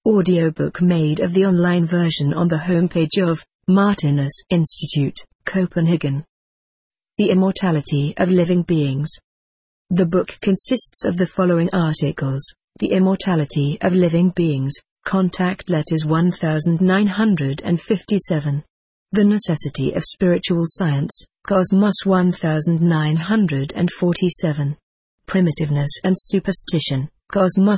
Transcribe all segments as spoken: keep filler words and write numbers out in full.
Audiobook made of the online version on the homepage of Martinus Institute, Copenhagen. The Immortality of Living Beings. The book consists of the following articles: The Immortality of Living Beings, Contact Letters nineteen fifty-seven. The Necessity of Spiritual Science, Cosmos nineteen forty-seven. Primitiveness and Superstition, Cosmos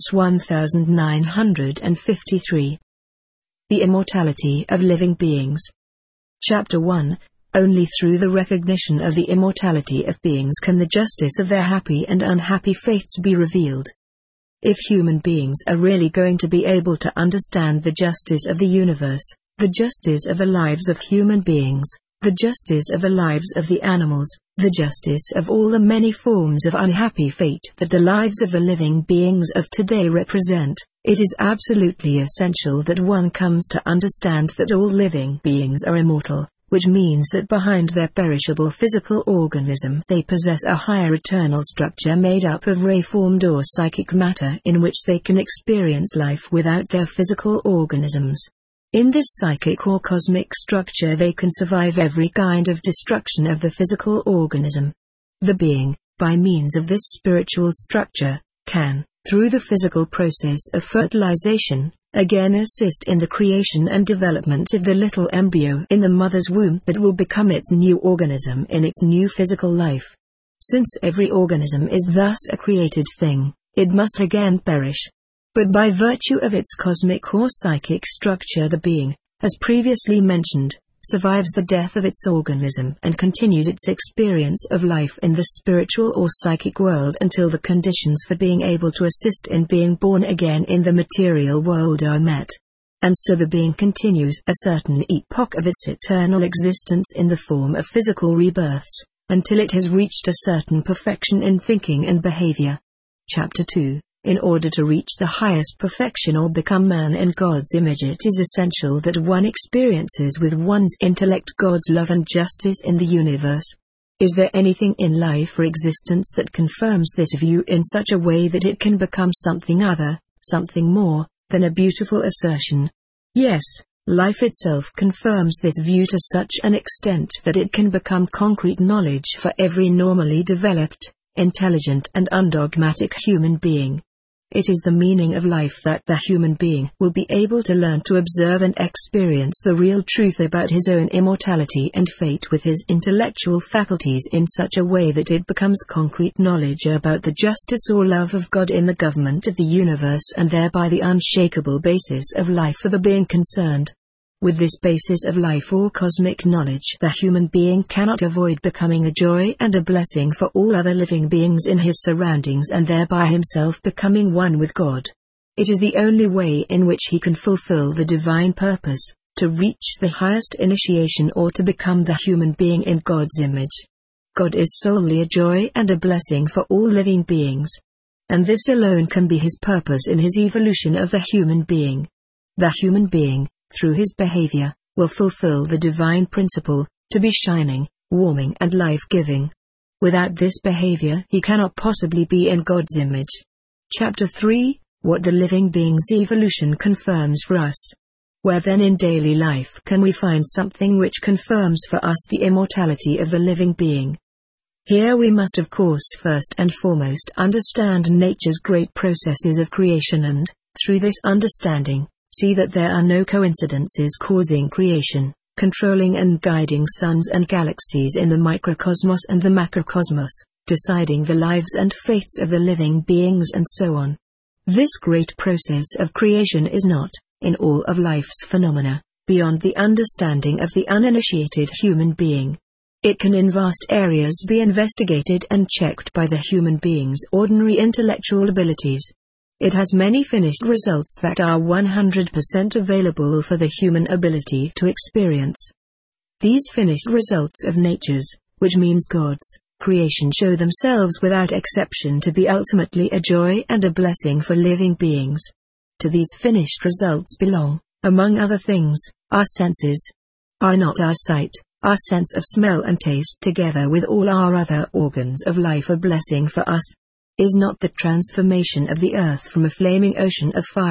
nineteen fifty-three. The Immortality of Living Beings. Chapter one. Only through the recognition of the immortality of beings can the justice of their happy and unhappy fates be revealed. If human beings are really going to be able to understand the justice of the universe, the justice of the lives of human beings, the justice of the lives of the animals, the justice of all the many forms of unhappy fate that the lives of the living beings of today represent, it is absolutely essential that one comes to understand that all living beings are immortal, which means that behind their perishable physical organism they possess a higher eternal structure made up of ray-formed or psychic matter in which they can experience life without their physical organisms. In this psychic or cosmic structure they can survive every kind of destruction of the physical organism. The being, by means of this spiritual structure, can, through the physical process of fertilization, again assist in the creation and development of the little embryo in the mother's womb that will become its new organism in its new physical life. Since every organism is thus a created thing, it must again perish. But by virtue of its cosmic or psychic structure the being, as previously mentioned, survives the death of its organism and continues its experience of life in the spiritual or psychic world until the conditions for being able to assist in being born again in the material world are met. And so the being continues a certain epoch of its eternal existence in the form of physical rebirths, until it has reached a certain perfection in thinking and behavior. Chapter two. In order to reach the highest perfection or become man in God's image, it is essential that one experiences with one's intellect God's love and justice in the universe. Is there anything in life or existence that confirms this view in such a way that it can become something other, something more, than a beautiful assertion? Yes, life itself confirms this view to such an extent that it can become concrete knowledge for every normally developed, intelligent and undogmatic human being. It is the meaning of life that the human being will be able to learn to observe and experience the real truth about his own immortality and fate with his intellectual faculties in such a way that it becomes concrete knowledge about the justice or love of God in the government of the universe and thereby the unshakable basis of life for the being concerned. With this basis of life or cosmic knowledge, the human being cannot avoid becoming a joy and a blessing for all other living beings in his surroundings and thereby himself becoming one with God. It is the only way in which he can fulfill the divine purpose, to reach the highest initiation or to become the human being in God's image. God is solely a joy and a blessing for all living beings. And this alone can be his purpose in his evolution of the human being. The human being, through his behavior, will fulfill the divine principle, to be shining, warming and life-giving. Without this behavior he cannot possibly be in God's image. Chapter three. What the living being's evolution confirms for us. Where then in daily life can we find something which confirms for us the immortality of the living being? Here we must of course first and foremost understand nature's great processes of creation and, through this understanding, see that there are no coincidences causing creation, controlling and guiding suns and galaxies in the microcosmos and the macrocosmos, deciding the lives and fates of the living beings and so on. This great process of creation is not, in all of life's phenomena, beyond the understanding of the uninitiated human being. It can in vast areas be investigated and checked by the human being's ordinary intellectual abilities. It has many finished results that are one hundred percent available for the human ability to experience. These finished results of nature's, which means God's, creation show themselves without exception to be ultimately a joy and a blessing for living beings. To these finished results belong, among other things, our senses. Are not our sight, our sense of smell and taste together with all our other organs of life a blessing for us? Is not the transformation of the earth from a flaming ocean of fire,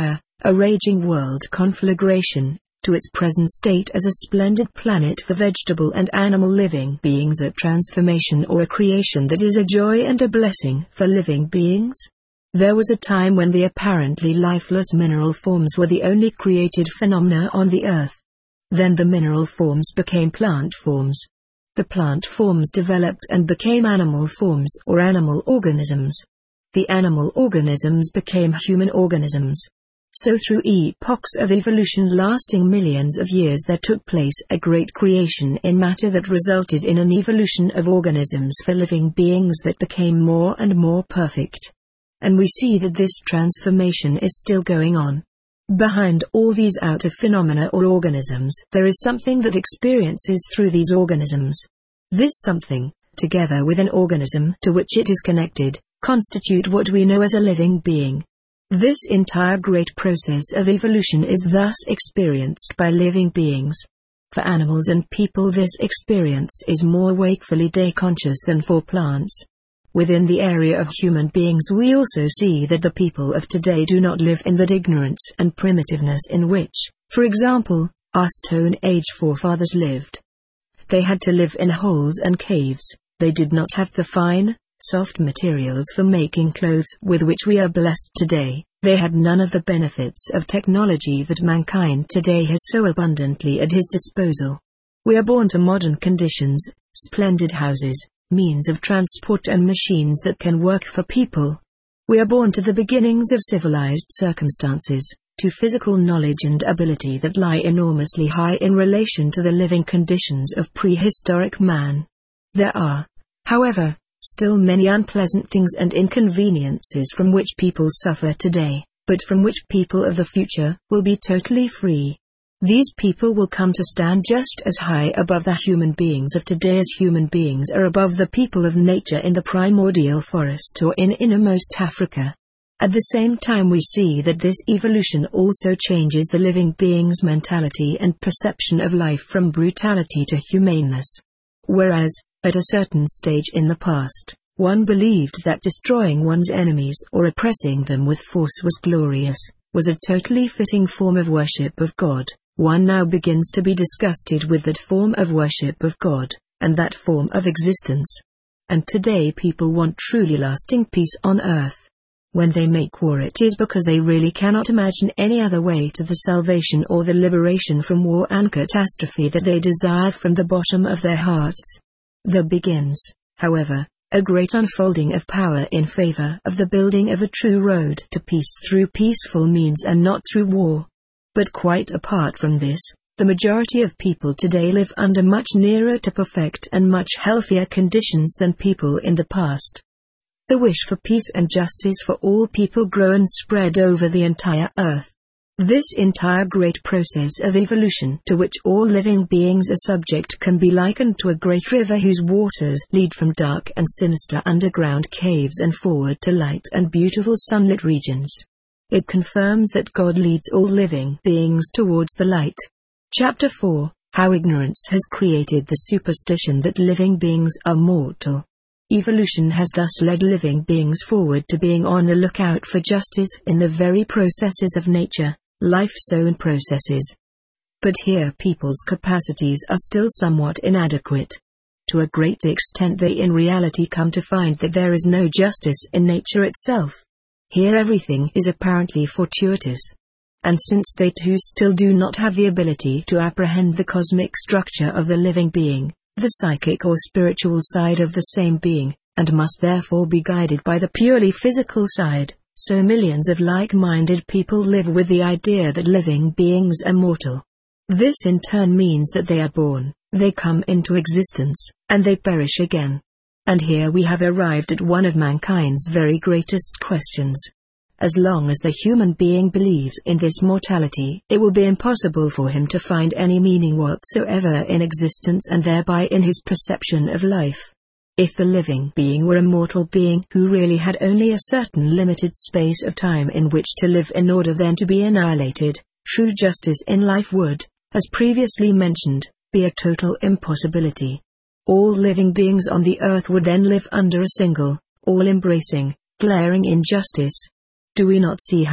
a raging world conflagration, to its present state as a splendid planet for vegetable and animal living beings, a transformation or a creation that is a joy and a blessing for living beings? There was a time when the apparently lifeless mineral forms were the only created phenomena on the earth. Then the mineral forms became plant forms. The plant forms developed and became animal forms or animal organisms. The animal organisms became human organisms. So through epochs of evolution lasting millions of years there took place a great creation in matter that resulted in an evolution of organisms for living beings that became more and more perfect. And we see that this transformation is still going on. Behind all these outer phenomena or organisms there is something that experiences through these organisms. This something, together with an organism to which it is connected, constitute what we know as a living being. This entire great process of evolution is thus experienced by living beings. For animals and people this experience is more wakefully day-conscious than for plants. Within the area of human beings we also see that the people of today do not live in that ignorance and primitiveness in which, for example, our Stone Age forefathers lived. They had to live in holes and caves, they did not have the fine, soft materials for making clothes with which we are blessed today, they had none of the benefits of technology that mankind today has so abundantly at his disposal. We are born to modern conditions, splendid houses, means of transport and machines that can work for people. We are born to the beginnings of civilized circumstances, to physical knowledge and ability that lie enormously high in relation to the living conditions of prehistoric man. There are, however, still many unpleasant things and inconveniences from which people suffer today, but from which people of the future will be totally free. These people will come to stand just as high above the human beings of today as human beings are above the people of nature in the primordial forest or in innermost Africa. At the same time we see that this evolution also changes the living being's mentality and perception of life from brutality to humaneness. Whereas, at a certain stage in the past, one believed that destroying one's enemies or oppressing them with force was glorious, was a totally fitting form of worship of God, one now begins to be disgusted with that form of worship of God, and that form of existence. And today people want truly lasting peace on earth. When they make war it is because they really cannot imagine any other way to the salvation or the liberation from war and catastrophe that they desire from the bottom of their hearts. There begins, however, a great unfolding of power in favor of the building of a true road to peace through peaceful means and not through war. But quite apart from this, the majority of people today live under much nearer to perfect and much healthier conditions than people in the past. The wish for peace and justice for all people grow and spread over the entire earth. This entire great process of evolution to which all living beings are subject can be likened to a great river whose waters lead from dark and sinister underground caves and forward to light and beautiful sunlit regions. It confirms that God leads all living beings towards the light. Chapter four, How Ignorance Has Created the Superstition That Living Beings Are Mortal. Evolution has thus led living beings forward to being on the lookout for justice in the very processes of nature, life's own processes. But here people's capacities are still somewhat inadequate. To a great extent they in reality come to find that there is no justice in nature itself. Here everything is apparently fortuitous. And since they too still do not have the ability to apprehend the cosmic structure of the living being, the psychic or spiritual side of the same being, and must therefore be guided by the purely physical side, so millions of like-minded people live with the idea that living beings are mortal. This in turn means that they are born, they come into existence, and they perish again. And here we have arrived at one of mankind's very greatest questions. As long as the human being believes in this mortality, it will be impossible for him to find any meaning whatsoever in existence and thereby in his perception of life. If the living being were a mortal being who really had only a certain limited space of time in which to live in order then to be annihilated, true justice in life would, as previously mentioned, be a total impossibility. All living beings on the earth would then live under a single, all-embracing, glaring injustice. Do we not see how,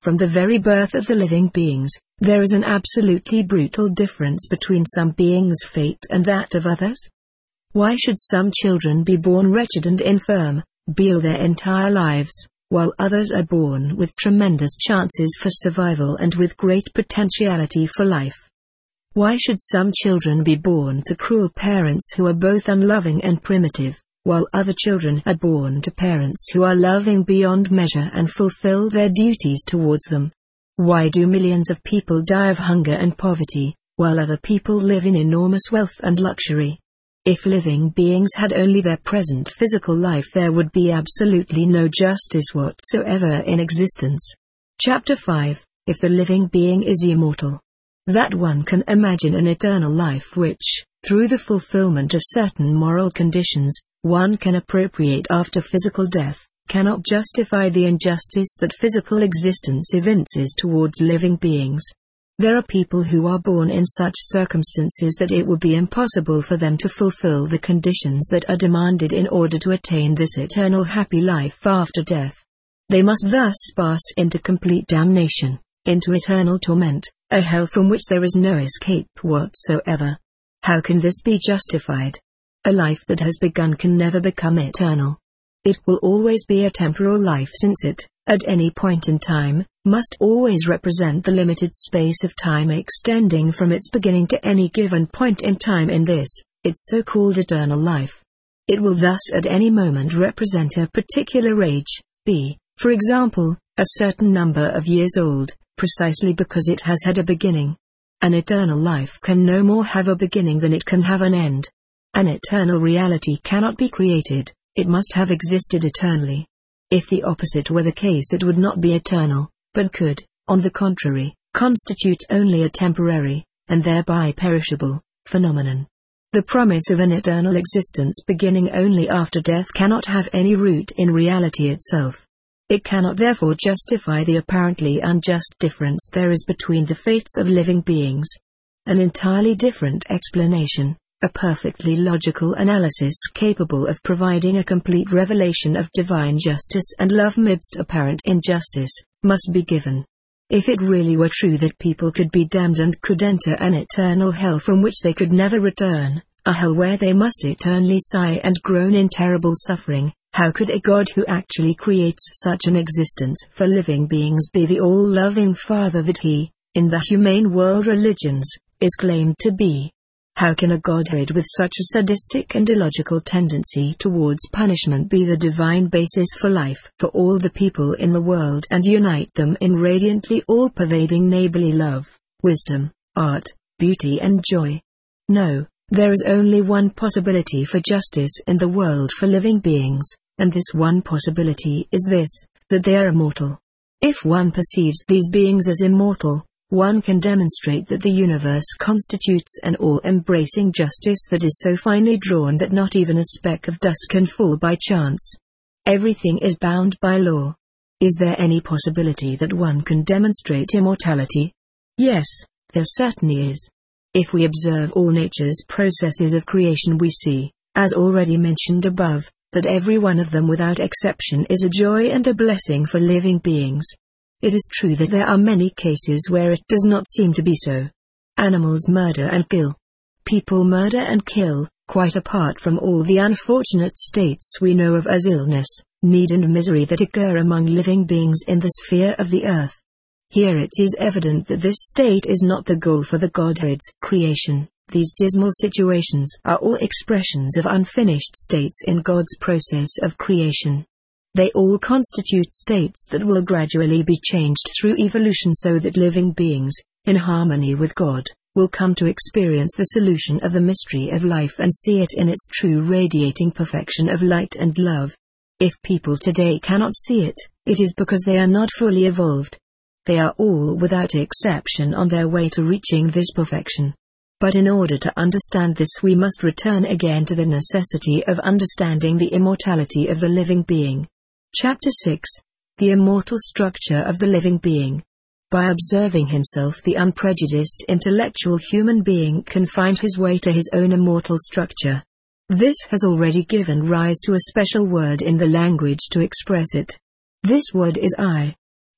From the very birth of the living beings, there is an absolutely brutal difference between some beings' fate and that of others. Why should some children be born wretched and infirm, be ill their entire lives, while others are born with tremendous chances for survival and with great potentiality for life? Why should some children be born to cruel parents who are both unloving and primitive, while other children are born to parents who are loving beyond measure and fulfill their duties towards them? Why do millions of people die of hunger and poverty, while other people live in enormous wealth and luxury? If living beings had only their present physical life, there would be absolutely no justice whatsoever in existence. Chapter five. If the living being is immortal, that one can imagine an eternal life which, through the fulfillment of certain moral conditions, one can appropriate after physical death, cannot justify the injustice that physical existence evinces towards living beings. There are people who are born in such circumstances that it would be impossible for them to fulfill the conditions that are demanded in order to attain this eternal happy life after death. They must thus pass into complete damnation, into eternal torment, a hell from which there is no escape whatsoever. How can this be justified? A life that has begun can never become eternal. It will always be a temporal life, since it, at any point in time, must always represent the limited space of time extending from its beginning to any given point in time in this, its so-called eternal life. It will thus at any moment represent a particular age, be, for example, a certain number of years old, precisely because it has had a beginning. An eternal life can no more have a beginning than it can have an end. An eternal reality cannot be created, it must have existed eternally. If the opposite were the case, it would not be eternal, but could, on the contrary, constitute only a temporary, and thereby perishable, phenomenon. The promise of an eternal existence beginning only after death cannot have any root in reality itself. It cannot therefore justify the apparently unjust difference there is between the fates of living beings. An entirely different explanation, a perfectly logical analysis capable of providing a complete revelation of divine justice and love midst apparent injustice, must be given. If it really were true that people could be damned and could enter an eternal hell from which they could never return, a hell where they must eternally sigh and groan in terrible suffering, how could a God who actually creates such an existence for living beings be the all-loving Father that he, in the humane world religions, is claimed to be? How can a Godhead with such a sadistic and illogical tendency towards punishment be the divine basis for life for all the people in the world and unite them in radiantly all-pervading neighborly love, wisdom, art, beauty and joy? No, there is only one possibility for justice in the world for living beings, and this one possibility is this, that they are immortal. If one perceives these beings as immortal, one can demonstrate that the universe constitutes an all-embracing justice that is so finely drawn that not even a speck of dust can fall by chance. Everything is bound by law. Is there any possibility that one can demonstrate immortality? Yes, there certainly is. If we observe all nature's processes of creation, we see, as already mentioned above, that every one of them without exception is a joy and a blessing for living beings. It is true that there are many cases where it does not seem to be so. Animals murder and kill. People murder and kill, quite apart from all the unfortunate states we know of as illness, need and misery that occur among living beings in the sphere of the earth. Here it is evident that this state is not the goal for the Godhead's creation. These dismal situations are all expressions of unfinished states in God's process of creation. They all constitute states that will gradually be changed through evolution so that living beings, in harmony with God, will come to experience the solution of the mystery of life and see it in its true radiating perfection of light and love. If people today cannot see it, it is because they are not fully evolved. They are all without exception on their way to reaching this perfection. But in order to understand this, we must return again to the necessity of understanding the immortality of the living being. Chapter six. The immortal structure of the living being. By observing himself, the unprejudiced intellectual human being can find his way to his own immortal structure. This has already given rise to a special word in the language to express it. This word is I.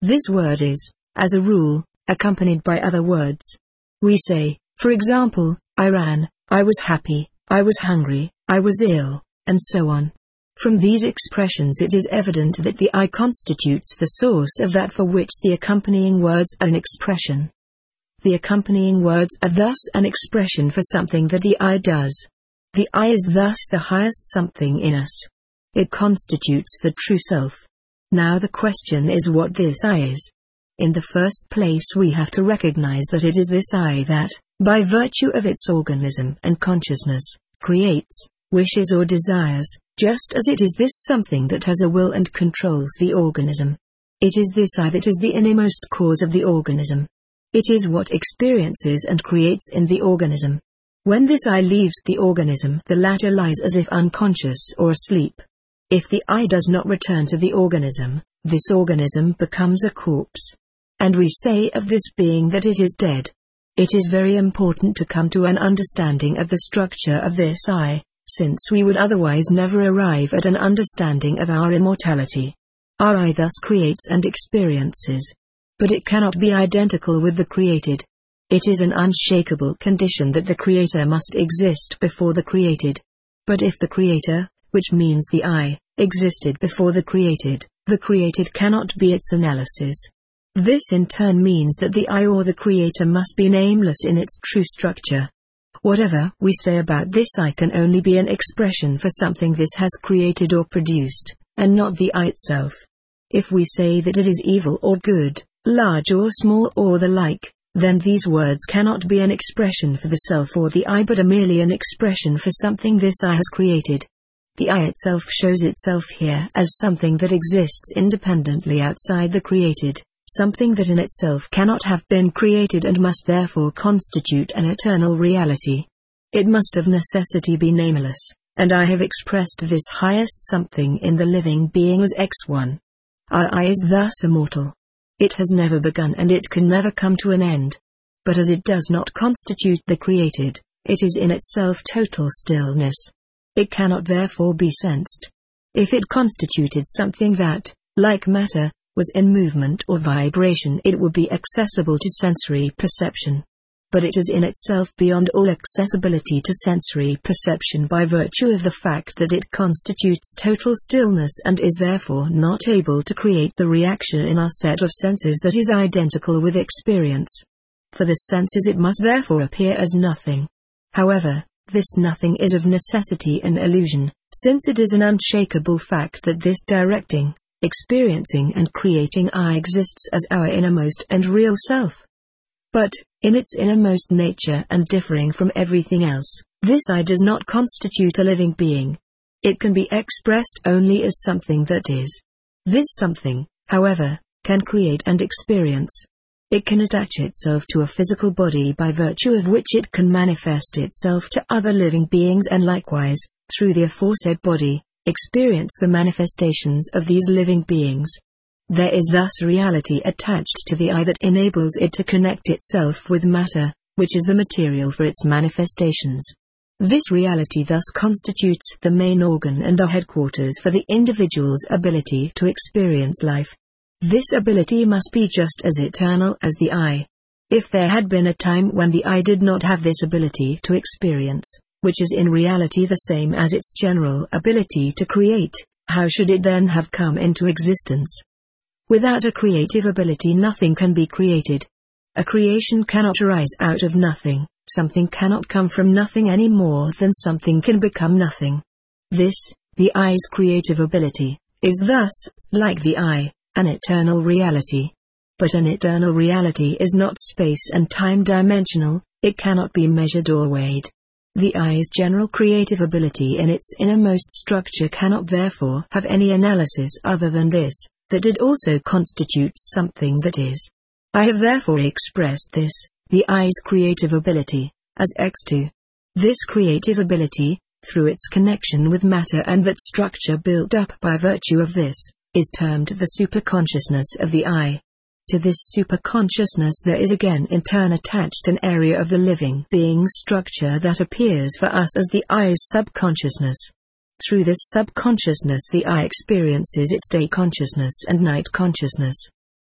This word is, as a rule, accompanied by other words. We say, for example, I ran, I was happy, I was hungry, I was ill, and so on. From these expressions it is evident that the I constitutes the source of that for which the accompanying words are an expression. The accompanying words are thus an expression for something that the I does. The I is thus the highest something in us. It constitutes the true self. Now the question is what this I is. In the first place we have to recognize that it is this I that, by virtue of its organism and consciousness, creates, wishes or desires, just as it is this something that has a will and controls the organism. It is this I that is the innermost cause of the organism. It is what experiences and creates in the organism. When this I leaves the organism, the latter lies as if unconscious or asleep. If the I does not return to the organism, this organism becomes a corpse. And we say of this being that it is dead. It is very important to come to an understanding of the structure of this I, since we would otherwise never arrive at an understanding of our immortality. Our I thus creates and experiences. But it cannot be identical with the created. It is an unshakable condition that the creator must exist before the created. But if the creator, which means the I, existed before the created, the created cannot be its analysis. This in turn means that the I or the creator must be nameless in its true structure. Whatever we say about this I can only be an expression for something this has created or produced, and not the I itself. If we say that it is evil or good, large or small or the like, then these words cannot be an expression for the self or the I but are merely an expression for something this I has created. The I itself shows itself here as something that exists independently outside the created, something that in itself cannot have been created and must therefore constitute an eternal reality. It must of necessity be nameless, and I have expressed this highest something in the living being as X one. Our I is thus immortal. It has never begun and it can never come to an end. But as it does not constitute the created, it is in itself total stillness. It cannot therefore be sensed. If it constituted something that, like matter, was in movement or vibration, it would be accessible to sensory perception. But it is in itself beyond all accessibility to sensory perception by virtue of the fact that it constitutes total stillness and is therefore not able to create the reaction in our set of senses that is identical with experience. For the senses it must therefore appear as nothing. However, this nothing is of necessity an illusion, since it is an unshakable fact that this directing, experiencing and creating I exists as our innermost and real self. But, in its innermost nature and differing from everything else, this I does not constitute a living being. It can be expressed only as something that is. This something, however, can create and experience. It can attach itself to a physical body by virtue of which it can manifest itself to other living beings and likewise, through the aforesaid body, experience the manifestations of these living beings. There is thus reality attached to the I that enables it to connect itself with matter, which is the material for its manifestations. This reality thus constitutes the main organ and the headquarters for the individual's ability to experience life. This ability must be just as eternal as the I. If there had been a time when the I did not have this ability to experience, which is in reality the same as its general ability to create, how should it then have come into existence? Without a creative ability nothing can be created. A creation cannot arise out of nothing, something cannot come from nothing any more than something can become nothing. This, the I's creative ability, is thus, like the I, an eternal reality. But an eternal reality is not space and time dimensional, it cannot be measured or weighed. The I's general creative ability in its innermost structure cannot therefore have any analysis other than this, that it also constitutes something that is. I have therefore expressed this, the I's creative ability, as X two. This creative ability, through its connection with matter and that structure built up by virtue of this, is termed the superconsciousness of the I. To this superconsciousness there is again in turn attached an area of the living being's structure that appears for us as the I's subconsciousness. Through this subconsciousness the I experiences its day consciousness and night consciousness.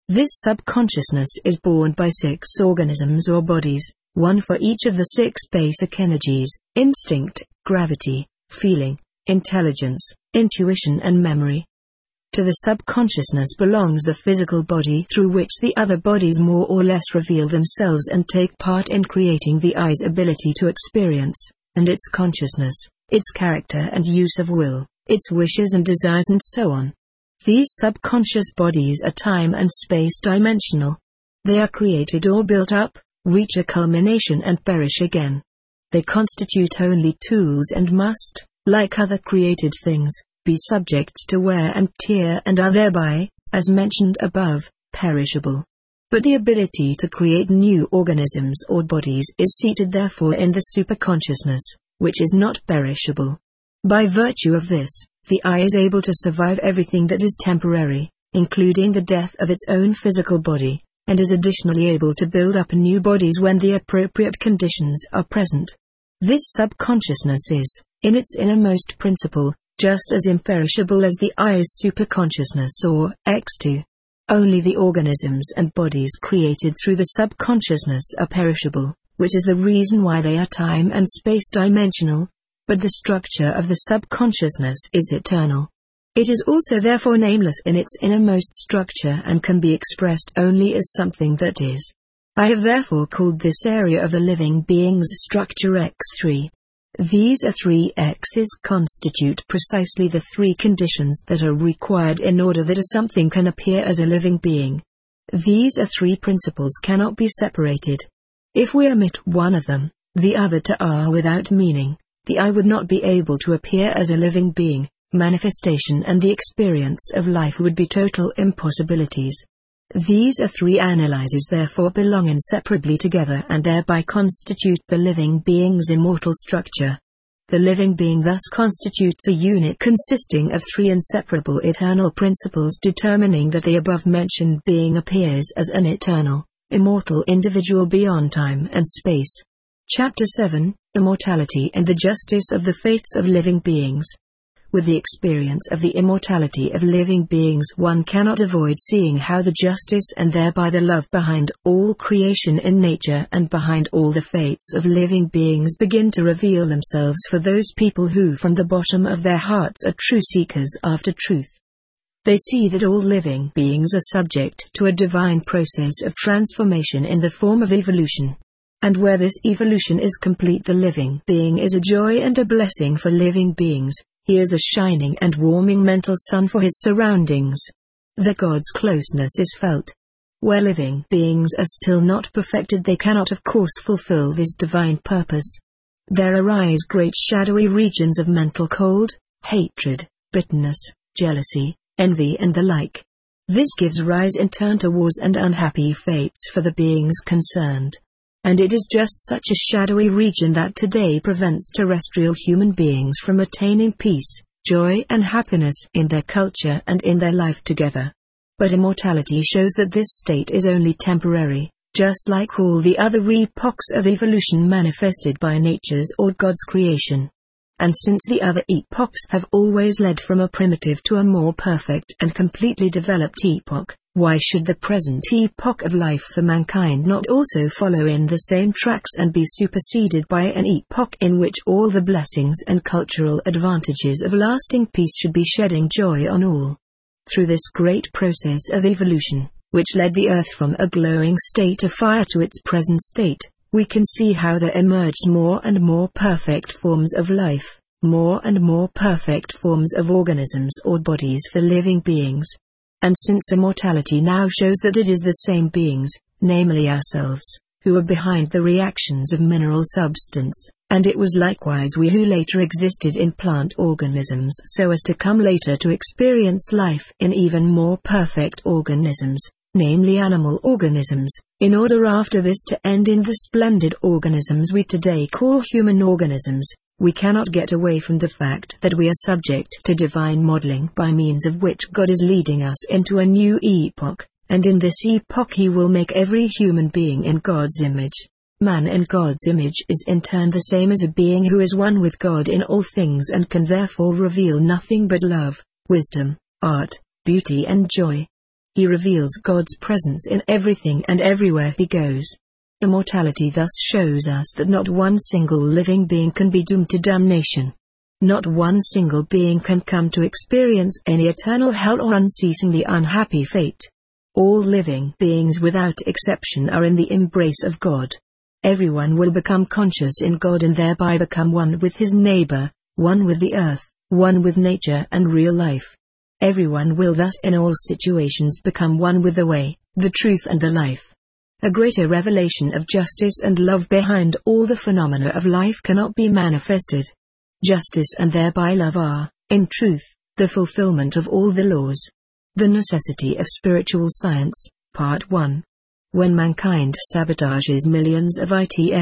This subconsciousness is borne by six organisms or bodies, one for each of the six basic energies: instinct, gravity, feeling, intelligence, intuition and memory. To the subconsciousness belongs the physical body through which the other bodies more or less reveal themselves and take part in creating the I's ability to experience, and its consciousness, its character and use of will, its wishes and desires and so on. These subconscious bodies are time and space dimensional. They are created or built up, reach a culmination and perish again. They constitute only tools and must, like other created things, be subject to wear and tear and are thereby, as mentioned above, perishable. But the ability to create new organisms or bodies is seated therefore in the superconsciousness, which is not perishable. By virtue of this, the I is able to survive everything that is temporary, including the death of its own physical body, and is additionally able to build up new bodies when the appropriate conditions are present. This subconsciousness is, in its innermost principle, just as imperishable as the I's superconsciousness or X two. Only the organisms and bodies created through the subconsciousness are perishable, which is the reason why they are time and space dimensional, but the structure of the subconsciousness is eternal. It is also therefore nameless in its innermost structure and can be expressed only as something that is. I have therefore called this area of the living being's structure X three. These are three X's constitute precisely the three conditions that are required in order that a something can appear as a living being. These are three principles cannot be separated. If we omit one of them, the other two are without meaning. The I would not be able to appear as a living being, manifestation and the experience of life would be total impossibilities. These are three analyses therefore belong inseparably together and thereby constitute the living being's immortal structure. The living being thus constitutes a unit consisting of three inseparable eternal principles, determining that the above-mentioned being appears as an eternal, immortal individual beyond time and space. Chapter seven, Immortality and the Justice of the Fates of Living Beings. With the experience of the immortality of living beings, one cannot avoid seeing how the justice and thereby the love behind all creation in nature and behind all the fates of living beings begin to reveal themselves for those people who from the bottom of their hearts are true seekers after truth. They see that all living beings are subject to a divine process of transformation in the form of evolution. And where this evolution is complete, the living being is a joy and a blessing for living beings. He is a shining and warming mental sun for his surroundings. The God's closeness is felt. Where living beings are still not perfected, they cannot of course fulfill this divine purpose. There arise great shadowy regions of mental cold, hatred, bitterness, jealousy, envy and the like. This gives rise in turn to wars and unhappy fates for the beings concerned. And it is just such a shadowy region that today prevents terrestrial human beings from attaining peace, joy and happiness in their culture and in their life together. But immortality shows that this state is only temporary, just like all the other epochs of evolution manifested by nature's or God's creation. And since the other epochs have always led from a primitive to a more perfect and completely developed epoch, why should the present epoch of life for mankind not also follow in the same tracks and be superseded by an epoch in which all the blessings and cultural advantages of lasting peace should be shedding joy on all? Through this great process of evolution, which led the earth from a glowing state of fire to its present state, we can see how there emerged more and more perfect forms of life, more and more perfect forms of organisms or bodies for living beings. And since immortality now shows that it is the same beings, namely ourselves, who are behind the reactions of mineral substance, and it was likewise we who later existed in plant organisms so as to come later to experience life in even more perfect organisms, namely animal organisms, in order after this to end in the splendid organisms we today call human organisms, we cannot get away from the fact that we are subject to divine modeling by means of which God is leading us into a new epoch, and in this epoch He will make every human being in God's image. Man in God's image is in turn the same as a being who is one with God in all things and can therefore reveal nothing but love, wisdom, art, beauty and joy. He reveals God's presence in everything and everywhere he goes. Immortality thus shows us that not one single living being can be doomed to damnation. Not one single being can come to experience any eternal hell or unceasingly unhappy fate. All living beings without exception are in the embrace of God. Everyone will become conscious in God and thereby become one with his neighbor, one with the earth, one with nature and real life. Everyone will thus in all situations become one with the way, the truth and the life. A greater revelation of justice and love behind all the phenomena of life cannot be manifested. Justice and thereby love are, in truth, the fulfillment of all the laws. The necessity of spiritual science, Part one. When mankind sabotages millions of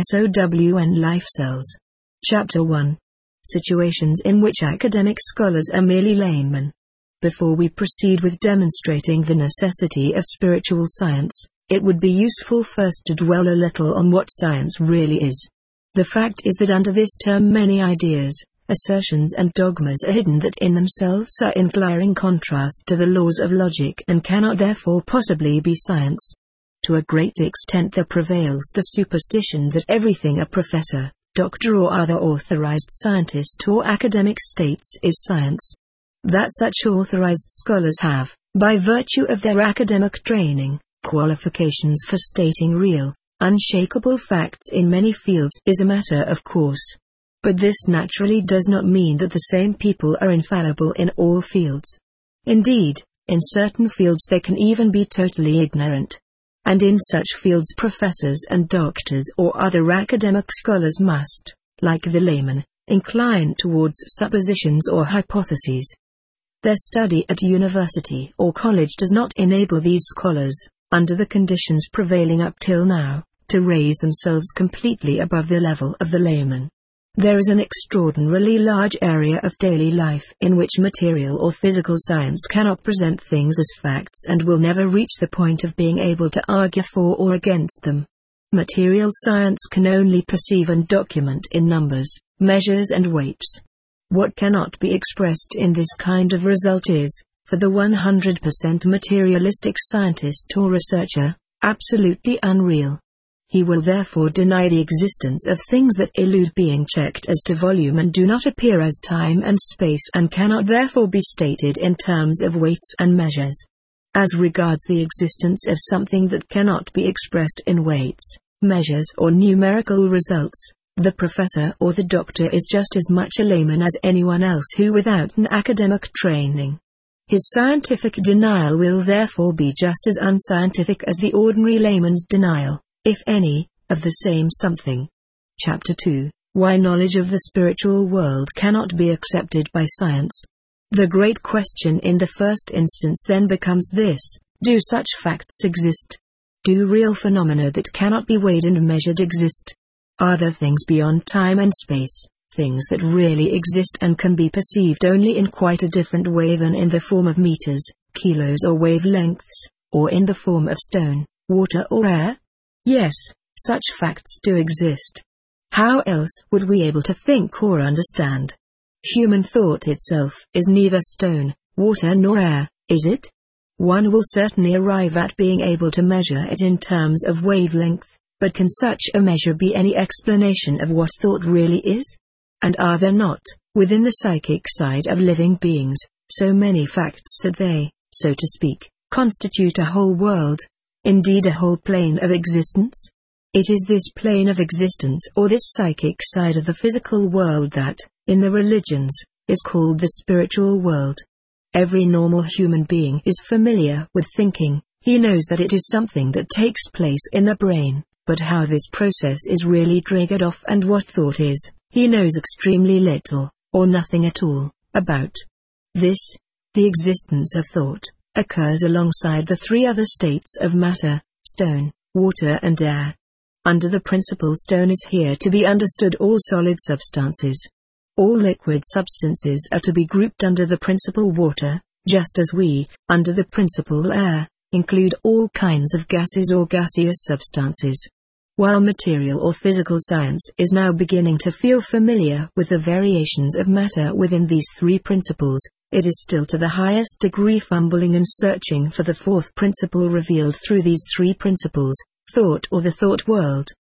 itown life cells. Chapter one. Situations in which academic scholars are merely laymen. Before we proceed with demonstrating the necessity of spiritual science, it would be useful first to dwell a little on what science really is. The fact is that under this term many ideas, assertions and dogmas are hidden that in themselves are in glaring contrast to the laws of logic and cannot therefore possibly be science. To a great extent there prevails the superstition that everything a professor, doctor or other authorized scientist or academic states is science. That such authorized scholars have, by virtue of their academic training, qualifications for stating real, unshakable facts in many fields is a matter of course. But this naturally does not mean that the same people are infallible in all fields. Indeed, in certain fields they can even be totally ignorant. And in such fields professors and doctors or other academic scholars must, like the layman, incline towards suppositions or hypotheses. Their study at university or college does not enable these scholars, under the conditions prevailing up till now, to raise themselves completely above the level of the layman. There is an extraordinarily large area of daily life in which material or physical science cannot present things as facts and will never reach the point of being able to argue for or against them. Material science can only perceive and document in numbers, measures and weights. What cannot be expressed in this kind of result is, for the one hundred percent materialistic scientist or researcher, absolutely unreal. He will therefore deny the existence of things that elude being checked as to volume and do not appear as time and space and cannot therefore be stated in terms of weights and measures. As regards the existence of something that cannot be expressed in weights, measures or numerical results, the professor or the doctor is just as much a layman as anyone else who without an academic training. His scientific denial will therefore be just as unscientific as the ordinary layman's denial, if any, of the same something. Chapter two. Why knowledge of the spiritual world cannot be accepted by science. The great question in the first instance then becomes this: do such facts exist? Do real phenomena that cannot be weighed and measured exist? Are there things beyond time and space, things that really exist and can be perceived only in quite a different way than in the form of meters, kilos or wavelengths, or in the form of stone, water or air? Yes, such facts do exist. How else would we be able to think or understand? Human thought itself is neither stone, water nor air, is it? One will certainly arrive at being able to measure it in terms of wavelength, but can such a measure be any explanation of what thought really is? And are there not, within the psychic side of living beings, so many facts that they, so to speak, constitute a whole world, indeed a whole plane of existence? It is this plane of existence or this psychic side of the physical world that, in the religions, is called the spiritual world. Every normal human being is familiar with thinking. He knows that it is something that takes place in the brain, but how this process is really triggered off and what thought is, he knows extremely little, or nothing at all, about. This, the existence of thought, occurs alongside the three other states of matter, stone, water and air. Under the principle stone is here to be understood all solid substances. All liquid substances are to be grouped under the principle water, just as we, under the principle air, include all kinds of gases or gaseous substances. While material or physical science is now beginning to feel familiar with the variations of matter within these three principles, it is still to the highest degree fumbling and searching for the fourth principle revealed through these three principles: thought or the thought world,